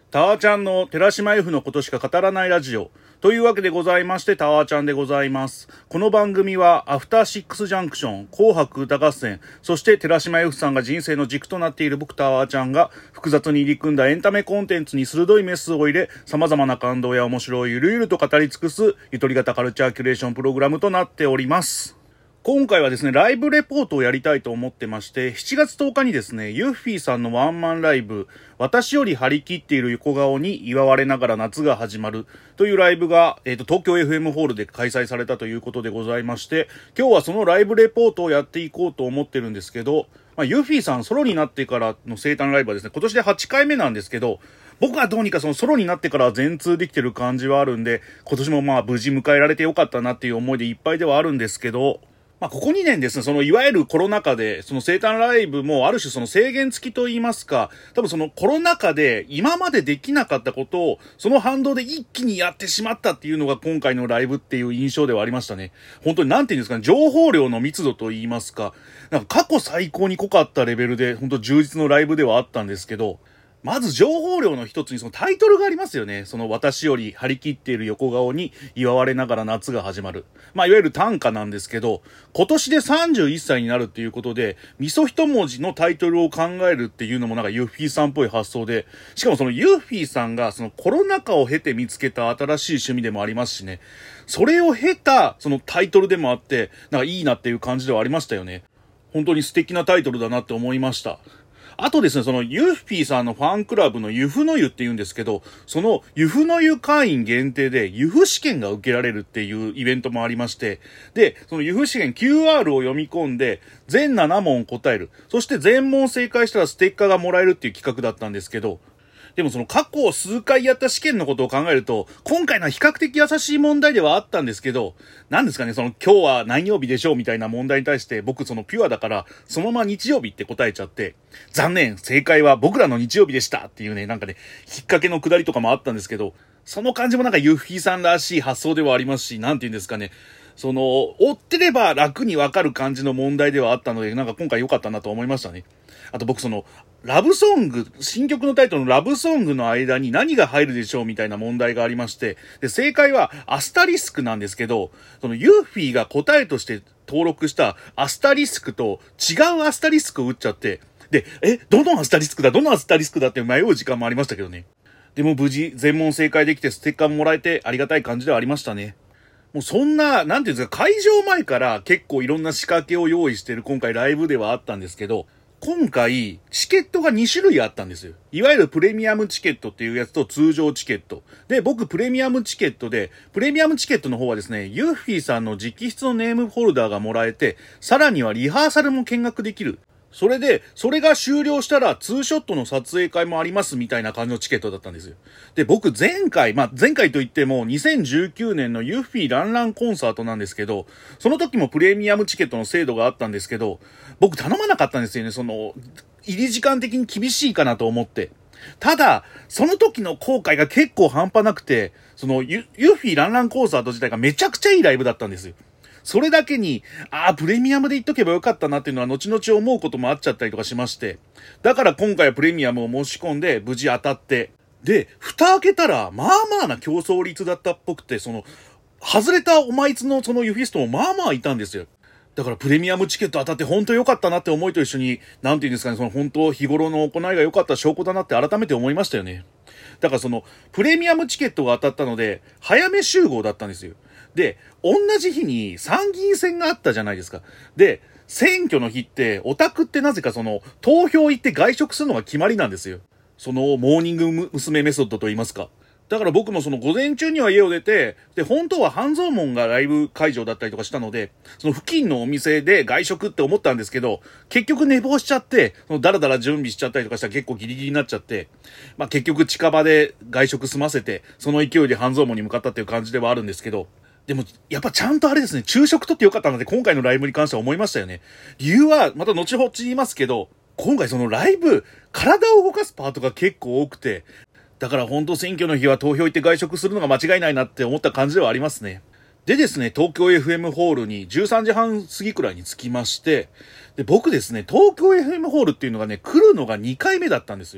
タワーちゃんの寺島 F のことしか語らないラジオというわけでございまして、タワーちゃんでございます。この番組はアフターシックスジャンクション、紅白歌合戦、そして寺島 F さんが人生の軸となっている僕タワーちゃんが複雑に入り組んだエンタメコンテンツに鋭いメスを入れ、様々な感動や面白いゆるゆると語り尽くすゆとり型カルチャーキュレーションプログラムとなっております。今回はですね、ライブレポートをやりたいと思ってまして、7月10日にですね、ユッフィーさんのワンマンライブ、私より張り切っている横顔に祝われながら夏が始まるというライブが、東京 FM ホールで開催されたということでございまして、今日はそのライブレポートをやっていこうと思ってるんですけど、ユッフィーさんソロになってからの生誕ライブはですね、今年で8回目なんですけど、僕はどうにかそのソロになってから全通できてる感じはあるんで、今年も無事迎えられてよかったなっていう思いでいっぱいではあるんですけど、ここ2年ですね、そのいわゆるコロナ禍で、その生誕ライブもある種その制限付きと言いますか、多分そのコロナ禍で今までできなかったことを、その反動で一気にやってしまったっていうのが今回のライブっていう印象ではありましたね。本当になんていうんですかね、情報量の密度と言いますか、なんか過去最高に濃かったレベルで、本当充実のライブではあったんですけど、まず情報量の一つにそのタイトルがありますよね。その私より張り切っている横顔に祝われながら夏が始まる。いわゆる短歌なんですけど、今年で31歳になるっていうことで、味噌一文字のタイトルを考えるっていうのもなんかユッフィーさんっぽい発想で、しかもそのユッフィーさんがそのコロナ禍を経て見つけた新しい趣味でもありますしね。それを経たそのタイトルでもあって、なんかいいなっていう感じではありましたよね。本当に素敵なタイトルだなって思いました。あとですね、そのユッフィーさんのファンクラブのユフの湯って言うんですけど、そのユフの湯会員限定でユフ試験が受けられるっていうイベントもありまして、で、そのユフ試験 QR を読み込んで全7問答える。そして全問正解したらステッカーがもらえるっていう企画だったんですけど、でもその過去数回やった試験のことを考えると、今回のは比較的優しい問題ではあったんですけど、なんですかね、その今日は何曜日でしょうみたいな問題に対して僕そのピュアだからそのまま日曜日って答えちゃって、残念、正解は僕らの日曜日でしたっていうね、なんかね、引っ掛けのくだりとかもあったんですけど、その感じもなんかユッフィーさんらしい発想ではありますし、なんて言うんですかね、その、追ってれば楽にわかる感じの問題ではあったので、なんか今回良かったなと思いましたね。あと僕その、ラブソング、新曲のタイトルのラブソングの間に何が入るでしょうみたいな問題がありまして、で、正解はアスタリスクなんですけど、そのユーフィーが答えとして登録したアスタリスクと違うアスタリスクを打っちゃって、で、どのアスタリスクだって迷う時間もありましたけどね。でも無事全問正解できてステッカーももらえてありがたい感じではありましたね。もうそんな、なんていうんですか、会場前から結構いろんな仕掛けを用意してる今回ライブではあったんですけど、今回、チケットが2種類あったんですよ。いわゆるプレミアムチケットっていうやつと通常チケット。で、僕プレミアムチケットで、プレミアムチケットの方はですね、ユッフィーさんの直筆のネームホルダーがもらえて、さらにはリハーサルも見学できる。それで、それが終了したらツーショットの撮影会もありますみたいな感じのチケットだったんですよ。で、僕前回といっても2019年のユッフィーランランコンサートなんですけど、その時もプレミアムチケットの制度があったんですけど、僕頼まなかったんですよね。その、入り時間的に厳しいかなと思って。ただ、その時の後悔が結構半端なくて、そのユッフィーランランコンサート自体がめちゃくちゃいいライブだったんですよ。それだけに、プレミアムで言っとけばよかったなっていうのは後々思うこともあっちゃったりとかしまして。だから今回はプレミアムを申し込んで無事当たって。で、蓋開けたら、まあな競争率だったっぽくて、その、外れたお前つのそのユフィストもまあいたんですよ。だからプレミアムチケット当たって本当良かったなって思いと一緒に、なんていうんですかね、その本当日頃の行いが良かった証拠だなって改めて思いましたよね。だからその、プレミアムチケットが当たったので、早め集合だったんですよ。で、同じ日に参議院選があったじゃないですか。で、選挙の日って、オタクってなぜかその、投票行って外食するのが決まりなんですよ。その、モーニング娘。メソッドと言いますか。だから僕もその午前中には家を出て、で、本当は半蔵門がライブ会場だったりとかしたので、その付近のお店で外食って思ったんですけど、結局寝坊しちゃって、そのだらだら準備しちゃったりとかしたら結構ギリギリになっちゃって、結局近場で外食済ませて、その勢いで半蔵門に向かったっていう感じではあるんですけど、でも、やっぱちゃんとあれですね、昼食とってよかったなって今回のライブに関しては思いましたよね。理由は、また後ほど言いますけど、今回そのライブ、体を動かすパートが結構多くて、だから本当選挙の日は投票行って外食するのが間違いないなって思った感じではありますね。でですね、東京 FM ホールに13時半過ぎくらいに着きまして、で、僕ですね、東京 FM ホールっていうのがね、来るのが2回目だったんですよ。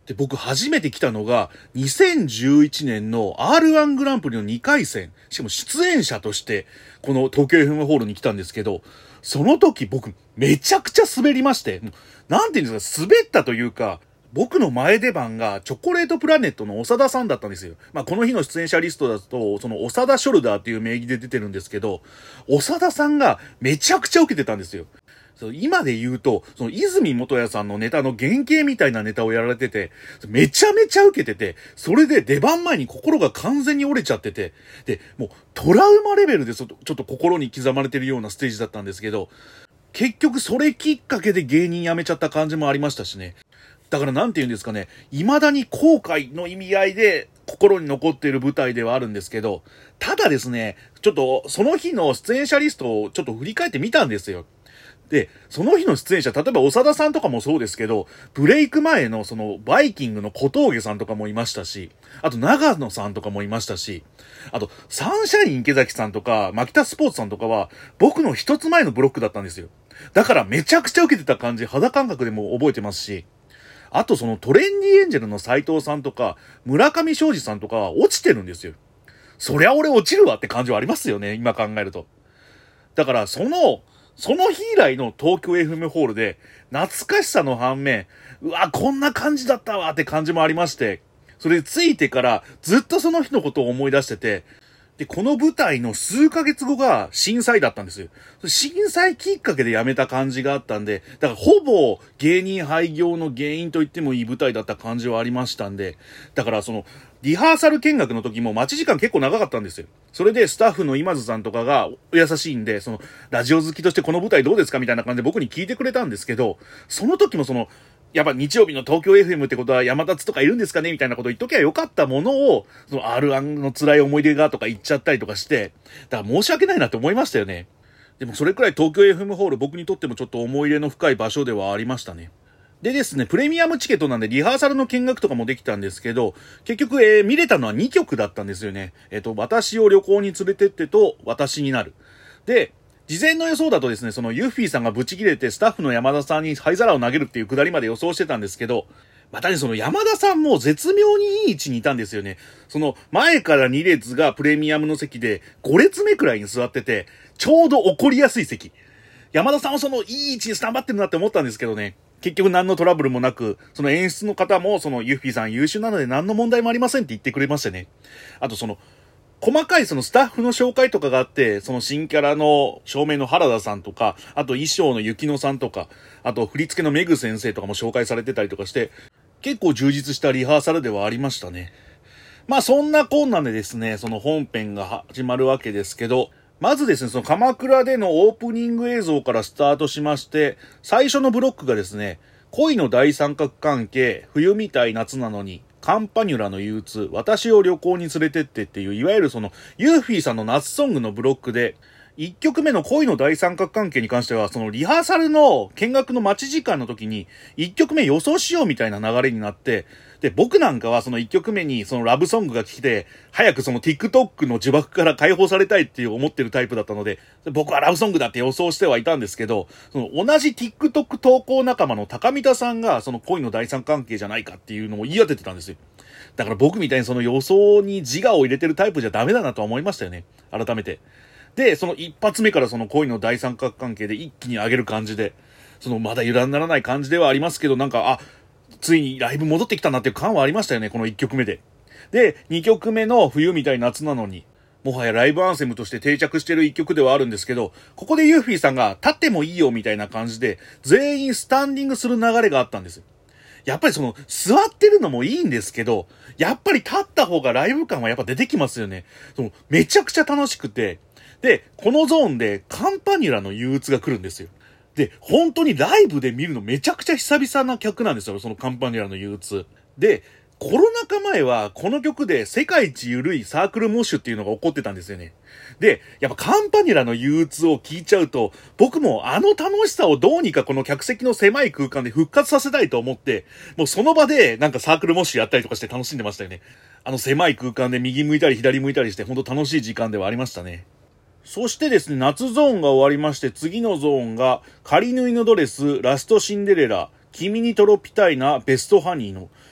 で、僕初めて来たのが、2011年の R1 グランプリの2回戦、しかも出演者として、この東京 FM ホールに来たんですけど、その時僕、めちゃくちゃ滑りまして、なんていうんですか、滑ったというか、僕の前出番がチョコレートプラネットの長田さんだったんですよ。この日の出演者リストだと、その長田ショルダーっていう名義で出てるんですけど、長田さんがめちゃくちゃ受けてたんですよ。今で言うと、その泉元也さんのネタの原型みたいなネタをやられてて、めちゃめちゃ受けてて、それで出番前に心が完全に折れちゃってて、で、もうトラウマレベルでちょっと心に刻まれてるようなステージだったんですけど、結局それきっかけで芸人辞めちゃった感じもありましたしね。だからなんて言うんですかね、未だに後悔の意味合いで心に残っている舞台ではあるんですけど、ただですね、ちょっとその日の出演者リストをちょっと振り返ってみたんですよ。で、その日の出演者、例えば長田さんとかもそうですけど、ブレイク前のそのバイキングの小峠さんとかもいましたし、あと長野さんとかもいましたし、あとサンシャイン池崎さんとか、マキタスポーツさんとかは、僕の一つ前のブロックだったんですよ。だからめちゃくちゃ受けてた感じ、肌感覚でも覚えてますし、あとそのトレンディエンジェルの斉藤さんとか、村上昌司さんとかは落ちてるんですよ。そりゃ俺落ちるわって感じはありますよね、今考えると。だからその日以来の東京 FM ホールで、懐かしさの反面、うわ、こんな感じだったわって感じもありまして、それでついてからずっとその日のことを思い出してて、で、この舞台の数ヶ月後が震災だったんですよ。震災きっかけで辞めた感じがあったんで、だからほぼ芸人廃業の原因と言ってもいい舞台だった感じはありましたんで、だからその、リハーサル見学の時も待ち時間結構長かったんですよ。それでスタッフの今津さんとかが優しいんで、その、ラジオ好きとしてこの舞台どうですかみたいな感じで僕に聞いてくれたんですけど、その時もその、やっぱ日曜日の東京 FM ってことは山立とかいるんですかねみたいなこと言っときゃよかったものを、その R1 の辛い思い出がとか言っちゃったりとかして、だから申し訳ないなって思いましたよね。でもそれくらい東京 FM ホール僕にとってもちょっと思い入れの深い場所ではありましたね。でですね、プレミアムチケットなんでリハーサルの見学とかもできたんですけど、結局、見れたのは2曲だったんですよね。私を旅行に連れてってと、私になる。で、事前の予想だとですね、そのユッフィーさんがブチ切れてスタッフの山田さんに灰皿を投げるっていうくだりまで予想してたんですけど、またね、その山田さんも絶妙にいい位置にいたんですよね。その前から2列がプレミアムの席で5列目くらいに座ってて、ちょうど怒りやすい席。山田さんはそのいい位置にスタンバってるなって思ったんですけどね。結局何のトラブルもなく、その演出の方もそのユッフィーさん優秀なので何の問題もありませんって言ってくれましたね。あとその、細かいそのスタッフの紹介とかがあって、その新キャラの照明の原田さんとか、あと衣装の雪乃さんとか、あと振り付けのメグ先生とかも紹介されてたりとかして、結構充実したリハーサルではありましたね。まあそんなこんなんでですね、その本編が始まるわけですけど、まずですね、その鎌倉でのオープニング映像からスタートしまして、最初のブロックがですね、恋の大三角関係、冬みたい夏なのに、カンパニュラの憂鬱、私を旅行に連れてってっていう、いわゆるその、ユーフィーさんの夏ソングのブロックで、1曲目の恋の大三角関係に関しては、そのリハーサルの見学の待ち時間の時に、1曲目予想しようみたいな流れになって、で、僕なんかはその1曲目にそのラブソングが来て、早くその TikTok の呪縛から解放されたいっていう思ってるタイプだったので、僕はラブソングだって予想してはいたんですけど、その同じ TikTok 投稿仲間の高見田さんがその恋の第三関係じゃないかっていうのを言い当ててたんですよ。だから僕みたいにその予想に自我を入れてるタイプじゃダメだなとは思いましたよね。改めて。で、その一発目からその恋の第三角関係で一気に上げる感じで、そのまだ油断ならない感じではありますけど、なんか、ついにライブ戻ってきたなっていう感はありましたよね、この1曲目で。で、2曲目の冬みたい夏なのに、もはやライブアンセムとして定着してる1曲ではあるんですけど、ここでユーフィーさんが立ってもいいよみたいな感じで、全員スタンディングする流れがあったんですよ。やっぱりその、座ってるのもいいんですけど、やっぱり立った方がライブ感はやっぱ出てきますよね。めちゃくちゃ楽しくて、で、このゾーンでカンパニュラの憂鬱が来るんですよ。で、本当にライブで見るのめちゃくちゃ久々な曲なんですよ、そのカンパニュラの憂鬱。で、コロナ禍前はこの曲で世界一緩いサークルモッシュっていうのが起こってたんですよね。で、やっぱカンパニュラの憂鬱を聞いちゃうと、僕もあの楽しさをどうにかこの客席の狭い空間で復活させたいと思って、もうその場でなんかサークルモッシュやったりとかして楽しんでましたよね。あの狭い空間で右向いたり左向いたりして本当楽しい時間ではありましたね。そしてですね、夏ゾーンが終わりまして、次のゾーンが、仮縫いのドレス、ラストシンデレラ、君にトロピタイな、ベストハニーの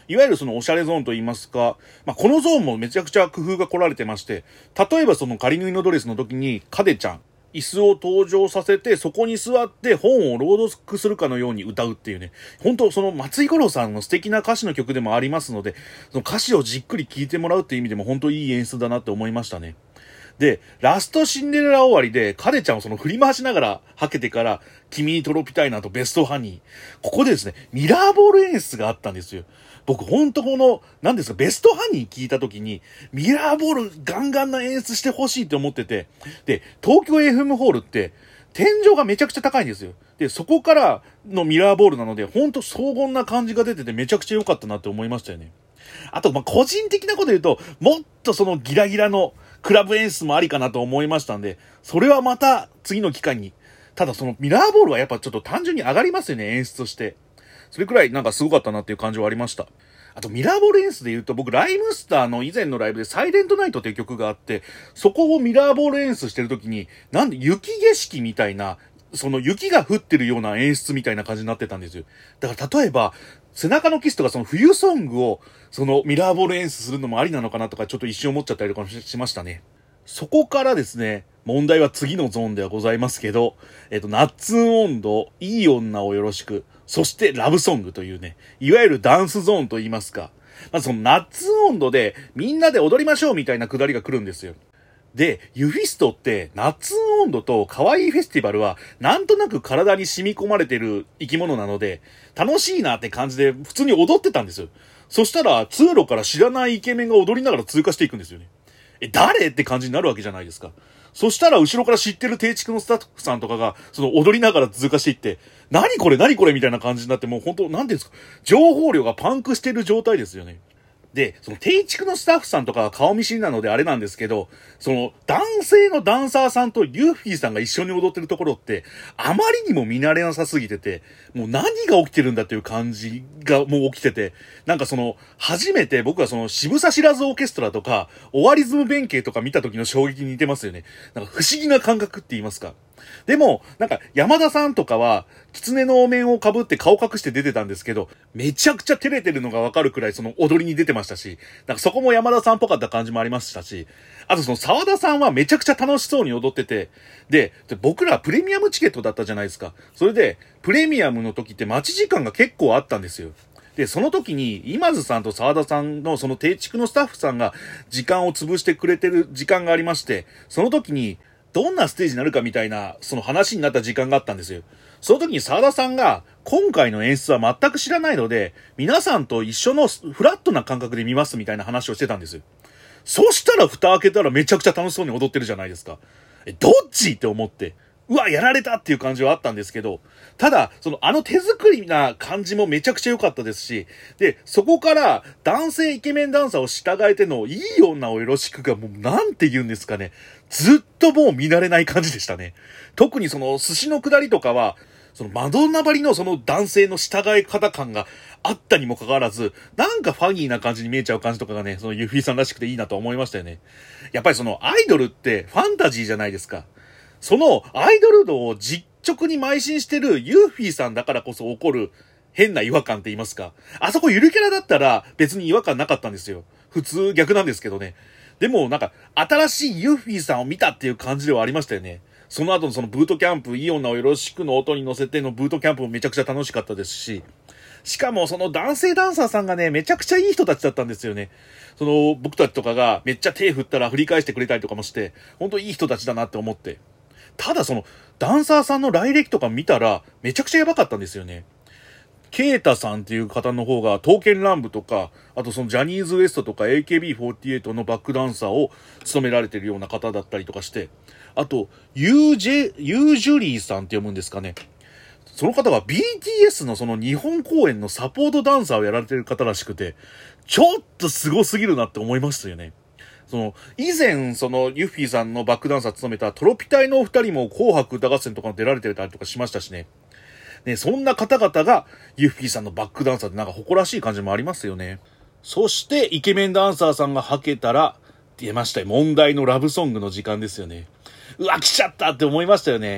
いわゆるそのおしゃれゾーンといいますか、このゾーンもめちゃくちゃ工夫が凝られてまして、例えばその仮縫いのドレスの時にカデちゃん、椅子を登場させて、そこに座って本を朗読するかのように歌うっていうね、本当その松井五郎さんの素敵な歌詞の曲でもありますので、その歌詞をじっくり聴いてもらうっていう意味でも本当いい演出だなって思いましたね。で、ラストシンデレラ終わりで、カデちゃんをその振り回しながらはけてから、君にトロピタイナとベストハニー。ここでですね、ミラーボール演出があったんですよ。僕ほんとこの、何ですか、ベストハニー聞いた時に、ミラーボールガンガンな演出してほしいって思ってて、で、東京 FM ホールって、天井がめちゃくちゃ高いんですよ。で、そこからのミラーボールなので、ほんと荘厳な感じが出ててめちゃくちゃ良かったなって思いましたよね。あと、個人的なこと言うと、もっとそのギラギラのクラブ演出もありかなと思いましたんで、それはまた次の機会に。ただそのミラーボールはやっぱちょっと単純に上がりますよね、演出として。それくらいなんかすごかったなっていう感じはありました。あとミラーボール演出で言うと、僕ライムスターの以前のライブでサイレントナイトっていう曲があって、そこをミラーボール演出してる時に、なんで雪景色みたいな、その雪が降ってるような演出みたいな感じになってたんですよ。だから例えば、背中のキスとかその冬ソングをそのミラーボール演出するのもありなのかなとかちょっと一瞬思っちゃったりとかしましたね。そこからですね、問題は次のゾーンではございますけど、ナッツン温度、いい女をよろしく、そしてラブソングというね、いわゆるダンスゾーンと言いますか。まずそのナッツン温度でみんなで踊りましょうみたいなくだりが来るんですよ。で、ユフィストってナッツン温度と可愛いフェスティバルはなんとなく体に染み込まれてる生き物なので、楽しいなって感じで普通に踊ってたんですよ。そしたら通路から知らないイケメンが踊りながら通過していくんですよね。誰って感じになるわけじゃないですか。そしたら後ろから知ってる定畜のスタッフさんとかが、その踊りながら通過していって、何これみたいな感じになって、もう本当なんていうんですか、情報量がパンクしてる状態ですよね。で、その定畜のスタッフさんとかは顔見知りなのであれなんですけど、その男性のダンサーさんとユーフィーさんが一緒に踊ってるところって、あまりにも見慣れなさすぎてて、もう何が起きてるんだっていう感じがもう起きてて、なんかその、初めて僕はその渋沢知らずオーケストラとか、オワリズム弁慶とか見た時の衝撃に似てますよね。なんか不思議な感覚って言いますか。でも、なんか、山田さんとかは、狐のお面を被って顔隠して出てたんですけど、めちゃくちゃ照れてるのがわかるくらいその踊りに出てましたし、なんかそこも山田さんっぽかった感じもありましたし、あとその沢田さんはめちゃくちゃ楽しそうに踊ってて、で、僕らプレミアムチケットだったじゃないですか。それで、プレミアムの時って待ち時間が結構あったんですよ。で、その時に、今津さんと沢田さんのその定畜のスタッフさんが時間を潰してくれてる時間がありまして、その時に、どんなステージになるかみたいな、その話になった時間があったんですよ。その時に沢田さんが、今回の演出は全く知らないので、皆さんと一緒のフラットな感覚で見ますみたいな話をしてたんですよ。そしたら蓋開けたらめちゃくちゃ楽しそうに踊ってるじゃないですか。どっちって思って。うわ、やられたっていう感じはあったんですけど、ただ、手作りな感じもめちゃくちゃ良かったですし、で、そこから男性イケメンダンサーを従えてのいい女をよろしくがもうなんて言うんですかね。ずっともう見慣れない感じでしたね。特にその寿司の下りとかは、そのマドンナばりのその男性の従え方感があったにもかかわらず、なんかファニーな感じに見えちゃう感じとかがね、そのユフィさんらしくていいなと思いましたよね。やっぱりそのアイドルってファンタジーじゃないですか。そのアイドル度を実直に邁進してるユーフィーさんだからこそ起こる変な違和感って言いますか。あそこゆるキャラだったら別に違和感なかったんですよ。普通逆なんですけどね。でもなんか新しいユーフィーさんを見たっていう感じではありましたよね。その後のそのブートキャンプ、いい女をよろしくの音に乗せてのブートキャンプもめちゃくちゃ楽しかったですし、しかもその男性ダンサーさんがね、めちゃくちゃいい人たちだったんですよね。その僕たちとかがめっちゃ手振ったら振り返してくれたりとかもして、本当いい人たちだなって思って。ただそのダンサーさんの来歴とか見たらめちゃくちゃやばかったんですよね。ケイタさんっていう方の方が刀剣乱舞とか、あとそのジャニーズ WEST とか AKB48 のバックダンサーを務められてるような方だったりとかして、あとユージュリーさんって読むんですかね。その方が BTS のその日本公演のサポートダンサーをやられてる方らしくて、ちょっと凄すぎるなって思いましたよね。以前、ユッフィーさんのバックダンサー務めたトロピタイのお二人も紅白歌合戦とか出られてたりとかしましたしね。ね、そんな方々がユッフィーさんのバックダンサーでなんか誇らしい感じもありますよね。そして、イケメンダンサーさんがはけたら、出ましたよ。問題のラブソングの時間ですよね。うわ、来ちゃったって思いましたよね。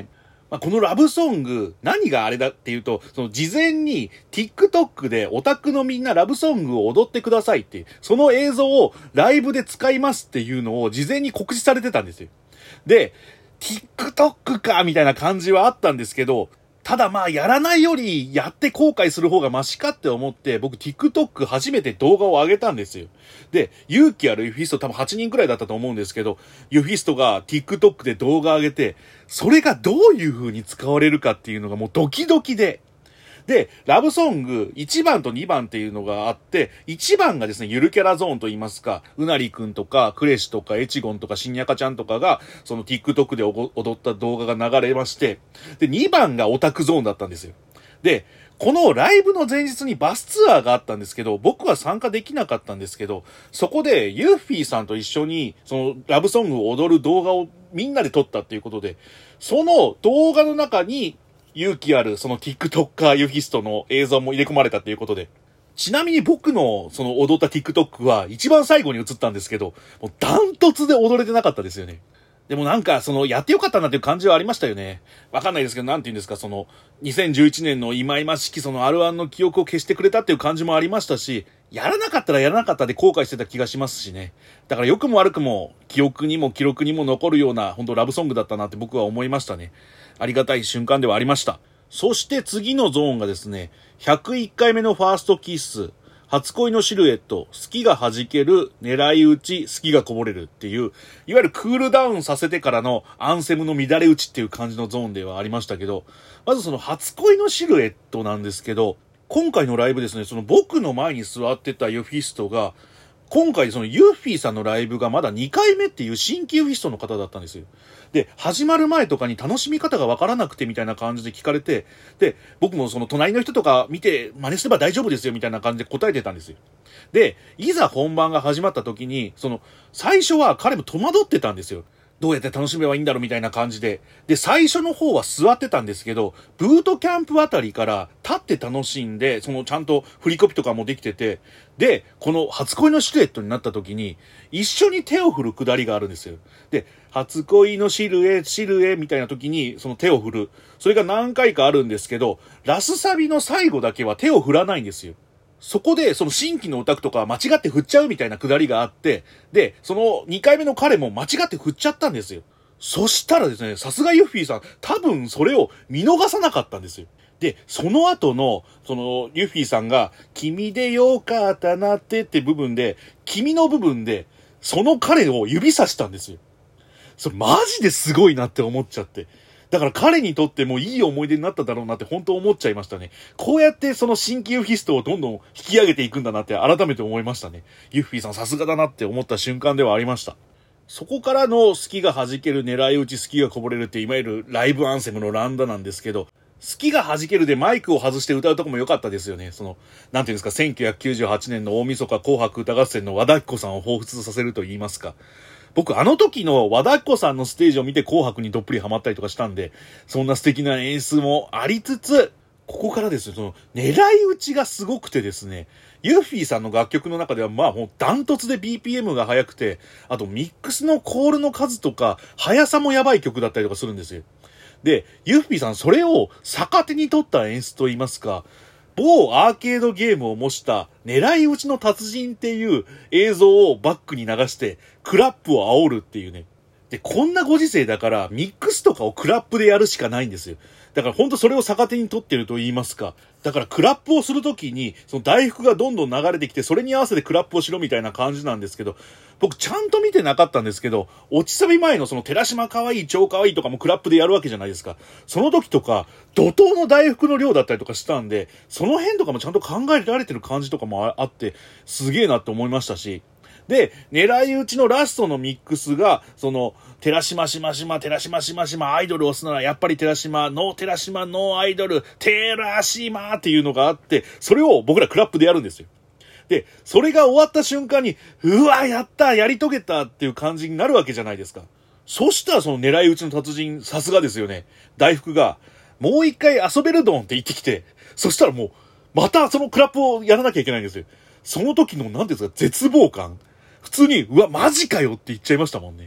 このラブソング、何があれだっていうと、その事前に TikTok でオタクのみんなラブソングを踊ってくださいっていう、その映像をライブで使いますっていうのを事前に告知されてたんですよ。で、TikTok かみたいな感じはあったんですけど、ただやらないよりやって後悔する方がマシかって思って、僕 TikTok 初めて動画を上げたんですよ。で、勇気あるユフィスト多分8人くらいだったと思うんですけど、ユフィストが TikTok で動画上げて、それがどういう風に使われるかっていうのがもうドキドキで、で、ラブソング1番と2番っていうのがあって、1番がですね、ゆるキャラゾーンと言いますか、うなりくんとか、クレシとか、エチゴンとか、しんにゃかちゃんとかが、その TikTok で踊った動画が流れまして、で、2番がオタクゾーンだったんですよ。で、このライブの前日にバスツアーがあったんですけど、僕は参加できなかったんですけど、そこでユーフィーさんと一緒に、そのラブソングを踊る動画をみんなで撮ったっていうことで、その動画の中に、勇気あるその TikToker ユフィストの映像も入れ込まれたということで。ちなみに僕のその踊った TikTok は一番最後に映ったんですけど、もうダントツで踊れてなかったですよね。でもそのやってよかったなっていう感じはありましたよね。わかんないですけど、なんて言うんですか、その2011年の忌々しきその R1 の記憶を消してくれたっていう感じもありましたし、やらなかったらやらなかったで後悔してた気がしますしね。だから良くも悪くも記憶にも記録にも残るような本当ラブソングだったなって僕は思いましたね。ありがたい瞬間ではありました。そして次のゾーンがですね、101回目のファーストキッス、初恋のシルエット、好きが弾ける、狙い撃ち、好きがこぼれるっていう、いわゆるクールダウンさせてからのアンセムの乱れ打ちっていう感じのゾーンではありましたけど、まずその初恋のシルエットなんですけど、今回のライブですね、その僕の前に座ってたユフィストが、今回そのユーフィーさんのライブがまだ2回目っていう新規ユフィストの方だったんですよ。で、始まる前とかに楽しみ方がわからなくてみたいな感じで聞かれて、で、僕もその隣の人とか見て真似すれば大丈夫ですよみたいな感じで答えてたんですよ。で、いざ本番が始まった時に、最初は彼も戸惑ってたんですよ。どうやって楽しめばいいんだろうみたいな感じで。で、最初の方は座ってたんですけど、ブートキャンプあたりから立って楽しんで、ちゃんと振りコピとかもできてて、で、この初恋のシルエットになった時に、一緒に手を振るくだりがあるんですよ。で、初恋のシルエみたいな時に、その手を振る。それが何回かあるんですけど、ラスサビの最後だけは手を振らないんですよ。そこで、その新規のオタクとか間違って振っちゃうみたいなくだりがあって、で、その2回目の彼も間違って振っちゃったんですよ。そしたらですね、さすがユッフィーさん、多分それを見逃さなかったんですよ。で、その後の、ユッフィーさんが、君でよかったなって部分で、君の部分で、その彼を指さしたんですよ。それマジですごいなって思っちゃって。だから彼にとってもいい思い出になっただろうなって本当思っちゃいましたね。こうやってその新規ユフィストをどんどん引き上げていくんだなって改めて思いましたね。ユッフィーさんさすがだなって思った瞬間ではありました。そこからの好きが弾ける、狙い撃ち、好きがこぼれるっていわゆるライブアンセムのランダなんですけど、好きが弾けるでマイクを外して歌うとこも良かったですよね。なんていうんですか、1998年の大晦日紅白歌合戦の和田アキ子さんを彷彿させると言いますか。僕あの時の和田アキ子さんのステージを見て紅白にどっぷりハマったりとかしたんで、そんな素敵な演出もありつつ、ここからですね、狙い撃ちがすごくてですね、ユッフィーさんの楽曲の中ではもうダントツで BPM が速くて、あとミックスのコールの数とか、速さもやばい曲だったりとかするんですよ。で、ユッフィーさんそれを逆手に取った演出と言いますか、某アーケードゲームを模した狙い撃ちの達人っていう映像をバックに流してクラップを煽るっていうね。で、こんなご時世だからミックスとかをクラップでやるしかないんですよ。だからほんとそれを逆手に取ってると言いますか。だからクラップをするときにその大福がどんどん流れてきてそれに合わせてクラップをしろみたいな感じなんですけど、僕ちゃんと見てなかったんですけど、落ちサビ前の寺島可愛い超可愛いとかもクラップでやるわけじゃないですか。その時とか怒涛の大福の量だったりとかしたんで、その辺とかもちゃんと考えられてる感じとかもあってすげえなって思いましたし。で、狙い撃ちのラストのミックスが、寺島しましま、寺島しましま、アイドルを押すならやっぱり寺島、ノー寺島、ノーアイドル、寺島っていうのがあって、それを僕らクラップでやるんですよ。で、それが終わった瞬間に、うわ、やったやり遂げたっていう感じになるわけじゃないですか。そしたらその狙い撃ちの達人、さすがですよね。大福が、もう一回遊べるドンって言ってきて、そしたらもう、またそのクラップをやらなきゃいけないんですよ。その時の、なんていうんですか、絶望感。普通に、うわ、マジかよって言っちゃいましたもんね。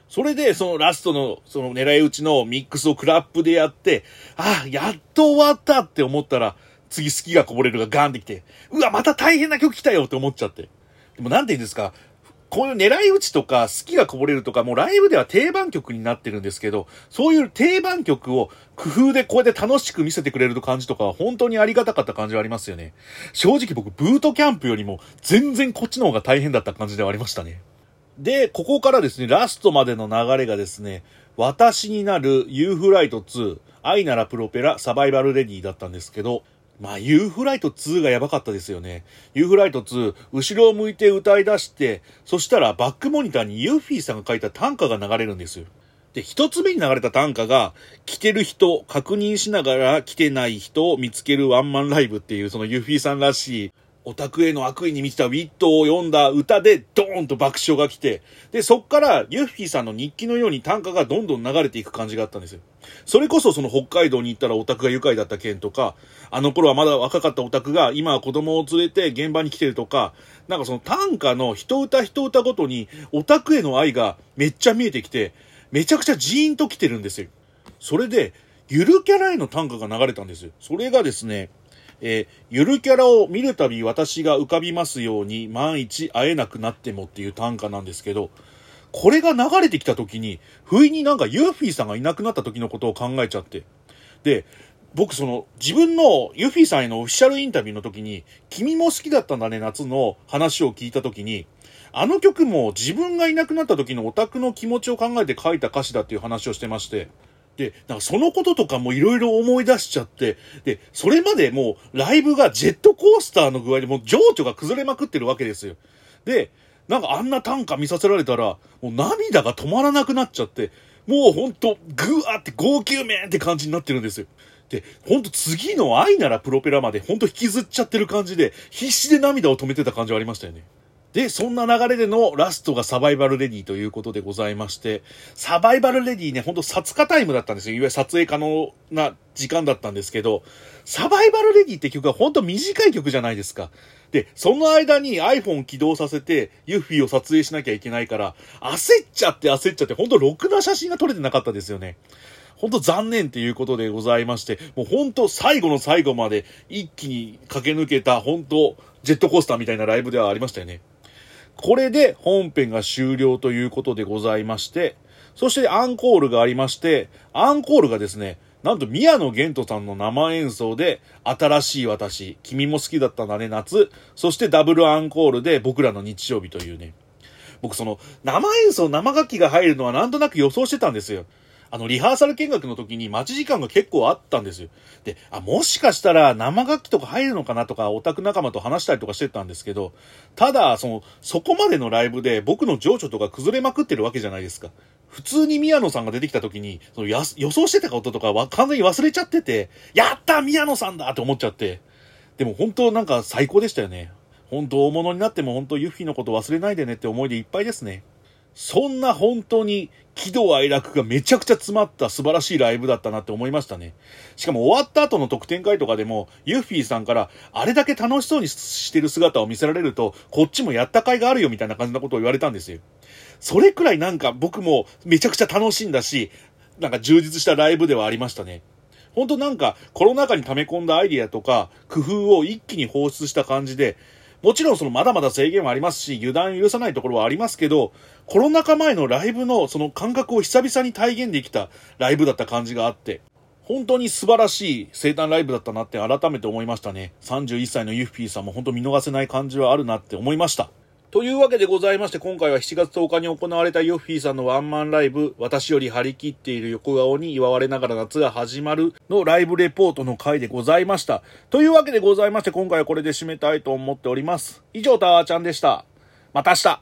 それで、そのラストの、その狙い撃ちのミックスをクラップでやって、やっと終わったって思ったら、次好きがこぼれるがガーンってきて、うわ、また大変な曲来たよって思っちゃって。でもなんて言うんですか、こういう狙い撃ちとか好きがこぼれるとか、もうライブでは定番曲になってるんですけど、そういう定番曲を工夫でこうやって楽しく見せてくれる感じとかは本当にありがたかった感じはありますよね。正直僕、ブートキャンプよりも全然こっちの方が大変だった感じではありましたね。で、ここからですね、ラストまでの流れがですね、私になるユーフライト2、愛ならプロペラ、サバイバルレディだったんですけど、ユーフライト2がやばかったですよね。ユーフライト2、後ろを向いて歌い出して、そしたらバックモニターにユーフィーさんが書いた短歌が流れるんですよ。で、一つ目に流れた短歌が、来てる人、確認しながら来てない人を見つけるワンマンライブっていう、そのユーフィーさんらしい、オタクへの悪意に満ちたウィットを読んだ歌でドーンと爆笑が来て、で、そっからユッフィーさんの日記のように短歌がどんどん流れていく感じがあったんですよ。それこそその北海道に行ったらオタクが愉快だった件とか、あの頃はまだ若かったオタクが今は子供を連れて現場に来てるとか、なんかその短歌の一歌一歌ごとにオタクへの愛がめっちゃ見えてきて、めちゃくちゃジーンと来てるんですよ。それで、ゆるキャラへの短歌が流れたんですよ。それがですね、ゆるキャラを見るたび私が浮かびますように万一会えなくなってもっていう短歌なんですけど、これが流れてきた時に不意になんかユーフィーさんがいなくなった時のことを考えちゃって、で僕その自分のユーフィーさんへのオフィシャルインタビューの時に君も好きだったんだね夏の話を聞いた時に、あの曲も自分がいなくなった時のオタクの気持ちを考えて書いた歌詞だっていう話をしてまして、で、なんかそのこととかもいろいろ思い出しちゃって、で、それまでもうライブがジェットコースターの具合でもう情緒が崩れまくってるわけですよ。で、なんかあんな短歌見させられたら、もう涙が止まらなくなっちゃって、もうほんとぐわーって号泣めーって感じになってるんですよ。で、ほんと次の愛ならプロペラまでほんと引きずっちゃってる感じで、必死で涙を止めてた感じはありましたよね。で、そんな流れでのラストがサバイバルレディということでございまして、サバイバルレディね、ほんと撮影タイムだったんですよ。いわゆる撮影可能な時間だったんですけど、サバイバルレディって曲はほんと短い曲じゃないですか。で、その間に iPhone 起動させて、ユッフィーを撮影しなきゃいけないから、焦っちゃって、ほんとろくな写真が撮れてなかったですよね。ほんと残念っていうことでございまして、もうほんと最後の最後まで一気に駆け抜けた、ほんとジェットコースターみたいなライブではありましたよね。これで本編が終了ということでございまして、そしてアンコールがありまして、アンコールがですね、なんと宮野源人さんの生演奏で、新しい私、君も好きだったんだね夏、そしてダブルアンコールで僕らの日曜日というね。僕その生演奏、生楽器が入るのはなんとなく予想してたんですよ。リハーサル見学の時に待ち時間が結構あったんですよ。で、もしかしたら生楽器とか入るのかなとか、オタク仲間と話したりとかしてたんですけど、ただ、そこまでのライブで僕の情緒とか崩れまくってるわけじゃないですか。普通に宮野さんが出てきた時に、予想してたこととかは完全に忘れちゃってて、やった宮野さんだって思っちゃって。でも本当なんか最高でしたよね。本当大物になっても本当ユッフィのこと忘れないでねって思いでいっぱいですね。そんな本当に喜怒哀楽がめちゃくちゃ詰まった素晴らしいライブだったなって思いましたね。しかも終わった後の特典会とかでもユッフィーさんからあれだけ楽しそうにしてる姿を見せられるとこっちもやった甲斐があるよみたいな感じのことを言われたんですよ。それくらいなんか僕もめちゃくちゃ楽しんだし、なんか充実したライブではありましたね。本当なんかコロナ禍に溜め込んだアイディアとか工夫を一気に放出した感じで、もちろんまだまだ制限はありますし、油断許さないところはありますけど、コロナ禍前のライブのその感覚を久々に体現できたライブだった感じがあって、本当に素晴らしい生誕ライブだったなって改めて思いましたね。31歳のユッフィーさんも本当見逃せない感じはあるなって思いました。というわけでございまして、今回は7月10日に行われたユッフィーさんのワンマンライブ、私より張り切っている横顔に祝われながら夏が始まるのライブレポートの回でございました。というわけでございまして、今回はこれで締めたいと思っております。以上、タワーちゃんでした。また明日。